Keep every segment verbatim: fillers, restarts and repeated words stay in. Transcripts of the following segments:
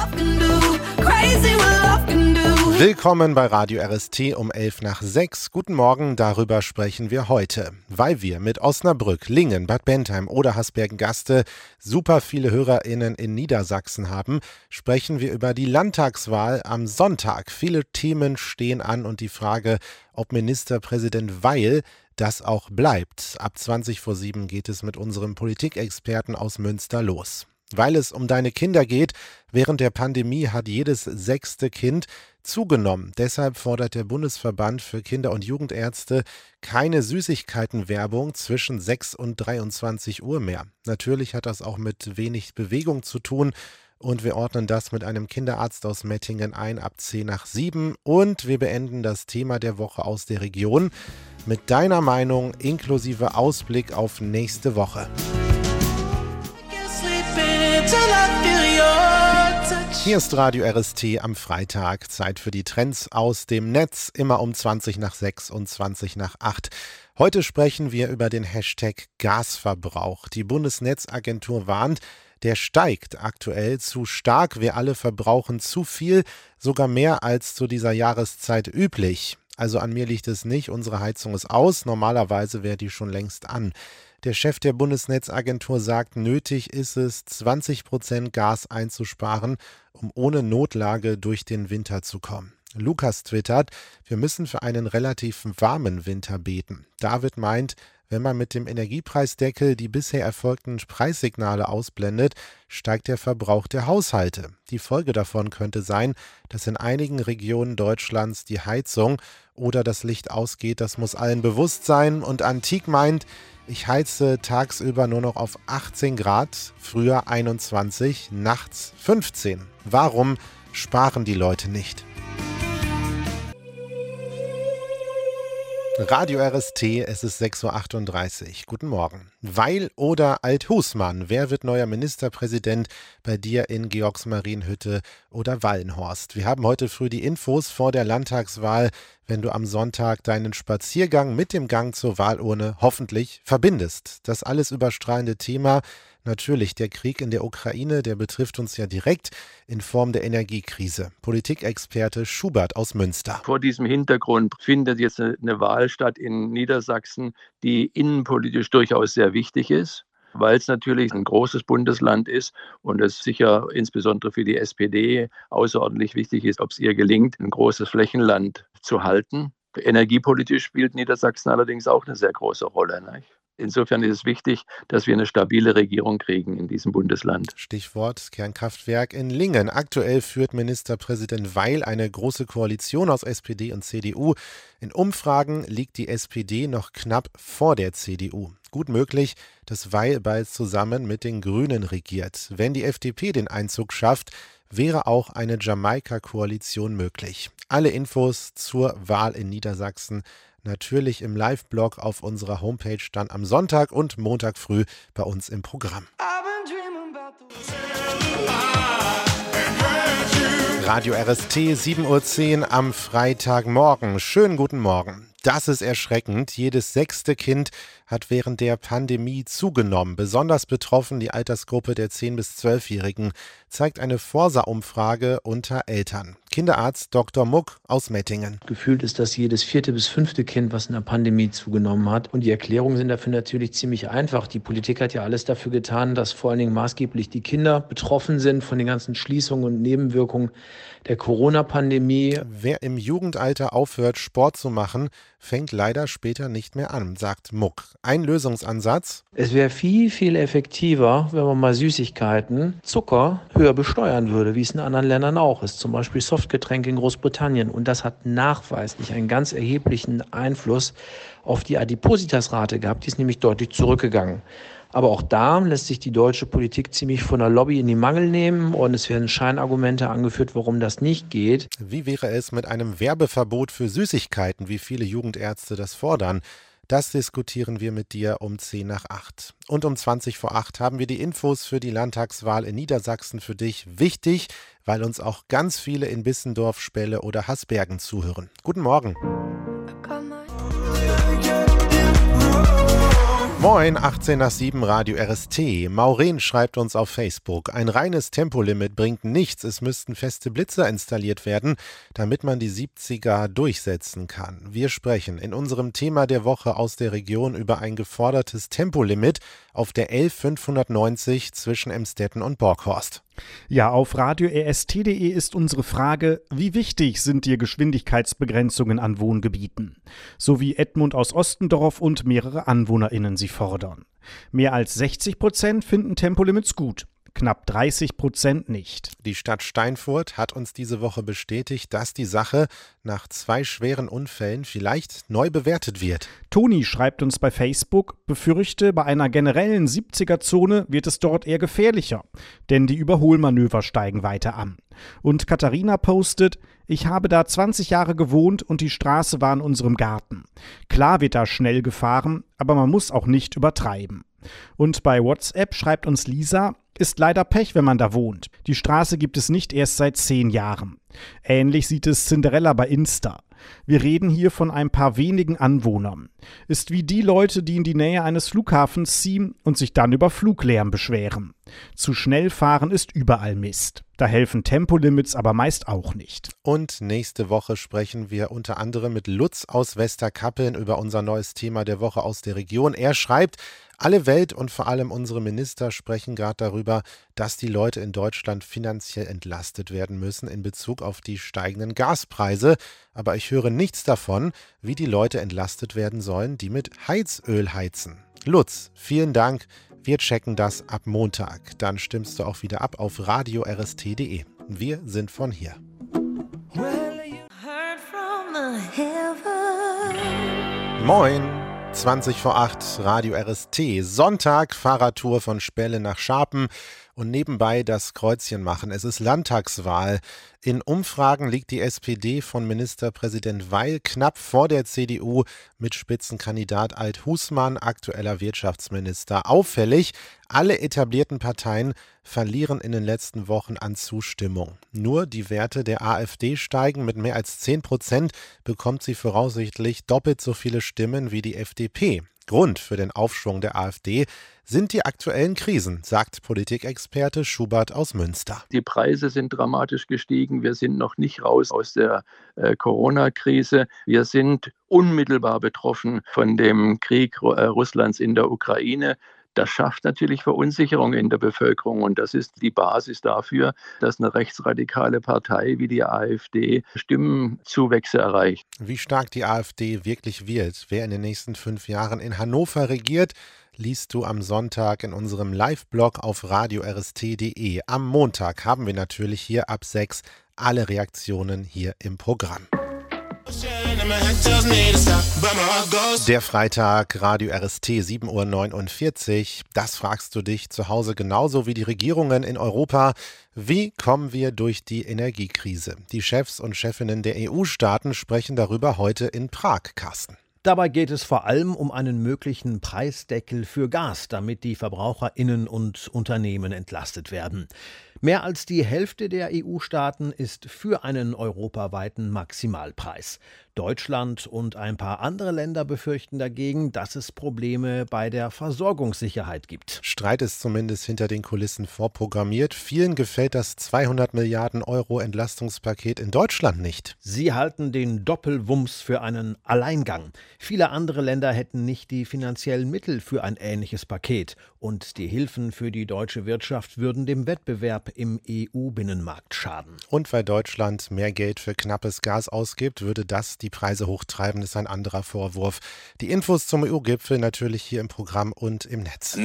Willkommen bei Radio R S T um elf nach sechs. Guten Morgen, darüber sprechen wir heute. Weil wir mit Osnabrück, Lingen, Bad Bentheim oder Hasbergen-Gaste super viele HörerInnen in Niedersachsen haben, sprechen wir über die Landtagswahl am Sonntag. Viele Themen stehen an und die Frage, ob Ministerpräsident Weil das auch bleibt. Ab zwanzig vor sieben geht es mit unserem Politikexperten aus Münster los. Weil es um deine Kinder geht, während der Pandemie hat jedes sechste Kind zugenommen. Deshalb fordert der Bundesverband für Kinder- und Jugendärzte keine Süßigkeitenwerbung zwischen sechs und dreiundzwanzig Uhr mehr. Natürlich hat das auch mit wenig Bewegung zu tun und wir ordnen das mit einem Kinderarzt aus Mettingen ein ab zehn nach sieben und wir beenden das Thema der Woche aus der Region mit deiner Meinung inklusive Ausblick auf nächste Woche. Hier ist Radio R S T am Freitag. Zeit für die Trends aus dem Netz, immer um zwanzig nach sechs und zwanzig nach acht. Heute sprechen wir über den Hashtag Gasverbrauch. Die Bundesnetzagentur warnt, der steigt aktuell zu stark. Wir alle verbrauchen zu viel, sogar mehr als zu dieser Jahreszeit üblich. Also an mir liegt es nicht, unsere Heizung ist aus, normalerweise wäre die schon längst an. Der Chef der Bundesnetzagentur sagt, nötig ist es, zwanzig Prozent Gas einzusparen, um ohne Notlage durch den Winter zu kommen. Lukas twittert, wir müssen für einen relativ warmen Winter beten. David meint, wenn man mit dem Energiepreisdeckel die bisher erfolgten Preissignale ausblendet, steigt der Verbrauch der Haushalte. Die Folge davon könnte sein, dass in einigen Regionen Deutschlands die Heizung oder das Licht ausgeht. Das muss allen bewusst sein. Und Antik meint, ich heize tagsüber nur noch auf achtzehn Grad, früher einundzwanzig, nachts fünfzehn. Warum sparen die Leute nicht? Radio R S T, es ist sechs Uhr achtunddreißig. Guten Morgen. Weil oder Alt-Husmann? Wer wird neuer Ministerpräsident bei dir in Georgsmarienhütte oder Wallenhorst? Wir haben heute früh die Infos vor der Landtagswahl, wenn du am Sonntag deinen Spaziergang mit dem Gang zur Wahlurne hoffentlich verbindest. Das alles überstrahlende Thema, natürlich der Krieg in der Ukraine, der betrifft uns ja direkt in Form der Energiekrise. Politikexperte Schubert aus Münster. Vor diesem Hintergrund findet jetzt eine Wahl statt in Niedersachsen, die innenpolitisch durchaus sehr wichtig ist, weil es natürlich ein großes Bundesland ist und es sicher insbesondere für die S P D außerordentlich wichtig ist, ob es ihr gelingt, ein großes Flächenland zu halten. Energiepolitisch spielt Niedersachsen allerdings auch eine sehr große Rolle, nicht? Insofern ist es wichtig, dass wir eine stabile Regierung kriegen in diesem Bundesland. Stichwort Kernkraftwerk in Lingen. Aktuell führt Ministerpräsident Weil eine große Koalition aus S P D und C D U. In Umfragen liegt die S P D noch knapp vor der C D U. Gut möglich, dass Weil bald zusammen mit den Grünen regiert. Wenn die F D P den Einzug schafft, wäre auch eine Jamaika-Koalition möglich. Alle Infos zur Wahl in Niedersachsen natürlich im Live-Blog auf unserer Homepage dann am Sonntag und Montag früh bei uns im Programm. Radio R S T, sieben Uhr zehn am Freitagmorgen. Schönen guten Morgen. Das ist erschreckend. Jedes sechste Kind hat während der Pandemie zugenommen. Besonders betroffen die Altersgruppe der zehn- bis zwölfjährigen, zeigt eine Forsa-Umfrage unter Eltern. Kinderarzt Doktor Muck aus Mettingen. Gefühlt ist das jedes vierte bis fünfte Kind, was in der Pandemie zugenommen hat. Und die Erklärungen sind dafür natürlich ziemlich einfach. Die Politik hat ja alles dafür getan, dass vor allen Dingen maßgeblich die Kinder betroffen sind von den ganzen Schließungen und Nebenwirkungen der Corona-Pandemie. Wer im Jugendalter aufhört, Sport zu machen, fängt leider später nicht mehr an, sagt Muck. Ein Lösungsansatz: Es wäre viel, viel effektiver, wenn man mal Süßigkeiten, Zucker höher besteuern würde, wie es in anderen Ländern auch ist. Zum Beispiel Softgetränke in Großbritannien. Und das hat nachweislich einen ganz erheblichen Einfluss auf die Adipositasrate gehabt. Die ist nämlich deutlich zurückgegangen. Aber auch da lässt sich die deutsche Politik ziemlich von der Lobby in die Mangel nehmen und es werden Scheinargumente angeführt, warum das nicht geht. Wie wäre es mit einem Werbeverbot für Süßigkeiten, wie viele Jugendärzte das fordern? Das diskutieren wir mit dir um zehn nach acht. Und um zwanzig vor acht haben wir die Infos für die Landtagswahl in Niedersachsen für dich. Wichtig, weil uns auch ganz viele in Bissendorf, Spelle oder Hasbergen zuhören. Guten Morgen. Moin, achtzehn nach sieben Radio R S T. Maureen schreibt uns auf Facebook, ein reines Tempolimit bringt nichts, es müssten feste Blitzer installiert werden, damit man die siebziger durchsetzen kann. Wir sprechen in unserem Thema der Woche aus der Region über ein gefordertes Tempolimit auf der L fünfhundertneunzig zwischen Emstetten und Borghorst. Ja, auf radio r s t punkt d e ist unsere Frage, wie wichtig sind dir Geschwindigkeitsbegrenzungen an Wohngebieten? So wie Edmund aus Ostendorf und mehrere AnwohnerInnen sie fordern. Mehr als sechzig Prozent finden Tempolimits gut. Knapp dreißig Prozent nicht. Die Stadt Steinfurt hat uns diese Woche bestätigt, dass die Sache nach zwei schweren Unfällen vielleicht neu bewertet wird. Toni schreibt uns bei Facebook, befürchte, bei einer generellen siebziger-Zone wird es dort eher gefährlicher, denn die Überholmanöver steigen weiter an. Und Katharina postet, ich habe da zwanzig Jahre gewohnt und die Straße war in unserem Garten. Klar wird da schnell gefahren, aber man muss auch nicht übertreiben. Und bei WhatsApp schreibt uns Lisa, ist leider Pech, wenn man da wohnt. Die Straße gibt es nicht erst seit zehn Jahren. Ähnlich sieht es Cinderella bei Insta. Wir reden hier von ein paar wenigen Anwohnern. Ist wie die Leute, die in die Nähe eines Flughafens ziehen und sich dann über Fluglärm beschweren. Zu schnell fahren ist überall Mist. Da helfen Tempolimits aber meist auch nicht. Und nächste Woche sprechen wir unter anderem mit Lutz aus Westerkappeln über unser neues Thema der Woche aus der Region. Er schreibt, alle Welt und vor allem unsere Minister sprechen gerade darüber, dass die Leute in Deutschland finanziell entlastet werden müssen in Bezug auf die steigenden Gaspreise. Aber ich höre nichts davon, wie die Leute entlastet werden sollen, die mit Heizöl heizen. Lutz, vielen Dank. Wir checken das ab Montag. Dann stimmst du auch wieder ab auf radio r s t punkt d e. Wir sind von hier. Moin, zwanzig vor acht, Radio R S T. Sonntag, Fahrradtour von Spelle nach Scharpen und nebenbei das Kreuzchen machen. Es ist Landtagswahl. In Umfragen liegt die S P D von Ministerpräsident Weil knapp vor der C D U mit Spitzenkandidat Alt-Husmann, aktueller Wirtschaftsminister. Auffällig, alle etablierten Parteien verlieren in den letzten Wochen an Zustimmung. Nur die Werte der AfD steigen. Mit mehr als zehn Prozent bekommt sie voraussichtlich doppelt so viele Stimmen wie die F D P. Grund für den Aufschwung der AfD sind die aktuellen Krisen, sagt Politikexperte Schubert aus Münster. Die Preise sind dramatisch gestiegen. Wir sind noch nicht raus aus der äh, Corona-Krise. Wir sind unmittelbar betroffen von dem Krieg äh, Russlands in der Ukraine. Das schafft natürlich Verunsicherung in der Bevölkerung und das ist die Basis dafür, dass eine rechtsradikale Partei wie die AfD Stimmenzuwächse erreicht. Wie stark die AfD wirklich wird, wer in den nächsten fünf Jahren in Hannover regiert, liest du am Sonntag in unserem Live-Blog auf radio r s t punkt d e. Am Montag haben wir natürlich hier ab sechs alle Reaktionen hier im Programm. Der Freitag, Radio R S T, sieben Uhr neunundvierzig. Das fragst du dich zu Hause genauso wie die Regierungen in Europa. Wie kommen wir durch die Energiekrise? Die Chefs und Chefinnen der E U-Staaten sprechen darüber heute in Prag, Carsten. Dabei geht es vor allem um einen möglichen Preisdeckel für Gas, damit die VerbraucherInnen und Unternehmen entlastet werden. Mehr als die Hälfte der E U-Staaten ist für einen europaweiten Maximalpreis. Deutschland und ein paar andere Länder befürchten dagegen, dass es Probleme bei der Versorgungssicherheit gibt. Streit ist zumindest hinter den Kulissen vorprogrammiert. Vielen gefällt das zweihundert Milliarden Euro Entlastungspaket in Deutschland nicht. Sie halten den Doppelwumms für einen Alleingang. Viele andere Länder hätten nicht die finanziellen Mittel für ein ähnliches Paket. Und die Hilfen für die deutsche Wirtschaft würden dem Wettbewerb im E U-Binnenmarkt schaden. Und weil Deutschland mehr Geld für knappes Gas ausgibt, würde das die Preise hochtreiben, ist ein anderer Vorwurf. Die Infos zum E U-Gipfel natürlich hier im Programm und im Netz.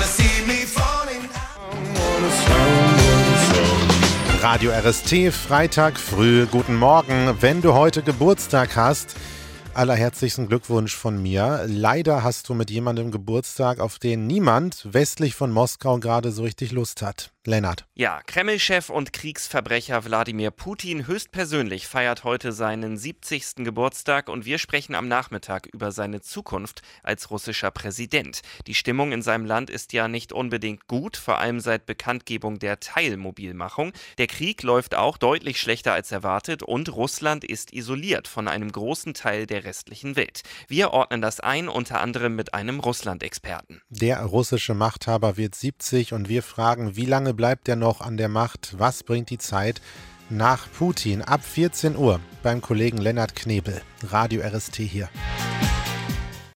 Radio R S T, Freitag früh. Guten Morgen. Wenn du heute Geburtstag hast, allerherzlichsten Glückwunsch von mir. Leider hast du mit jemandem Geburtstag, auf den niemand westlich von Moskau gerade so richtig Lust hat. Lennart. Ja, Kreml-Chef und Kriegsverbrecher Wladimir Putin höchstpersönlich feiert heute seinen siebzigsten Geburtstag und wir sprechen am Nachmittag über seine Zukunft als russischer Präsident. Die Stimmung in seinem Land ist ja nicht unbedingt gut, vor allem seit Bekanntgebung der Teilmobilmachung. Der Krieg läuft auch deutlich schlechter als erwartet und Russland ist isoliert von einem großen Teil der restlichen Welt. Wir ordnen das ein, unter anderem mit einem Russland-Experten. Der russische Machthaber wird siebzig und wir fragen, wie lange bleibt er noch an der Macht? Was bringt die Zeit nach Putin? Ab vierzehn Uhr beim Kollegen Lennart Knebel. Radio R S T hier.